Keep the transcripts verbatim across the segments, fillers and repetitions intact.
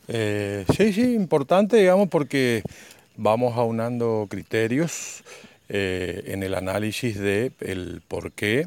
Eh, sí, sí, importante, digamos, porque vamos aunando criterios eh, en el análisis de el por qué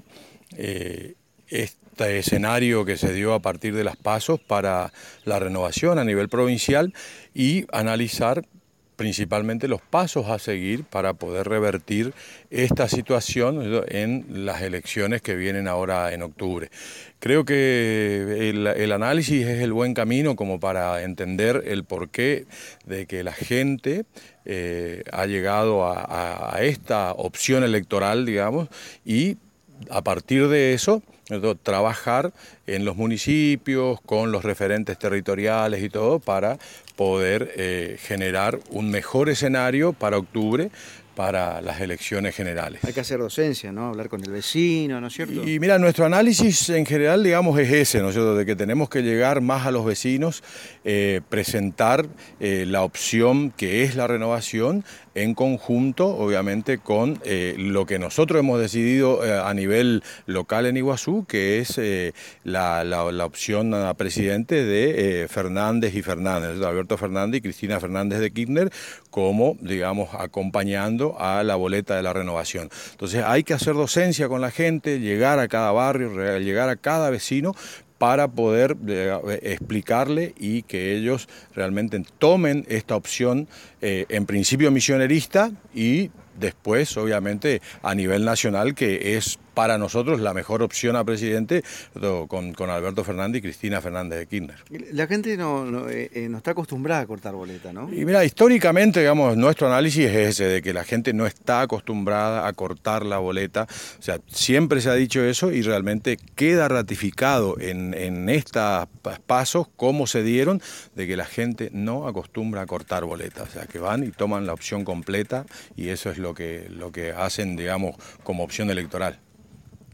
eh, este escenario que se dio a partir de las pasos para la renovación a nivel provincial y analizar principalmente los pasos a seguir para poder revertir esta situación en las elecciones que vienen ahora en octubre. Creo que el, el análisis es el buen camino como para entender el porqué de que la gente eh, ha llegado a, a, a esta opción electoral, digamos, y a partir de eso, trabajar en los municipios, con los referentes territoriales y todo, para poder eh, generar un mejor escenario para octubre, para las elecciones generales. Hay que hacer docencia, ¿no? Hablar con el vecino, ¿no es cierto? Y mira, nuestro análisis en general, digamos, es ese, ¿no es cierto?, de que tenemos que llegar más a los vecinos, eh, presentar eh, la opción que es la renovación en conjunto, obviamente, con eh, lo que nosotros hemos decidido eh, a nivel local en Iguazú, que es eh, la, la, la opción a presidente de eh, Fernández y Fernández, de Alberto Fernández y Cristina Fernández de Kirchner, como, digamos, acompañando a la boleta de la renovación. Entonces hay que hacer docencia con la gente, llegar a cada barrio, llegar a cada vecino, para poder eh, explicarle y que ellos realmente tomen esta opción, eh, en principio misionerista y después, obviamente, a nivel nacional, que es para nosotros la mejor opción a presidente con, con Alberto Fernández y Cristina Fernández de Kirchner. La gente no, no, eh, no está acostumbrada a cortar boleta, ¿no? Y mira, históricamente, digamos, nuestro análisis es ese, de que la gente no está acostumbrada a cortar la boleta. O sea, siempre se ha dicho eso y realmente queda ratificado en, en estos pasos, cómo se dieron, de que la gente no acostumbra a cortar boleta. O sea, que van y toman la opción completa y eso es lo que, lo que hacen, digamos, como opción electoral.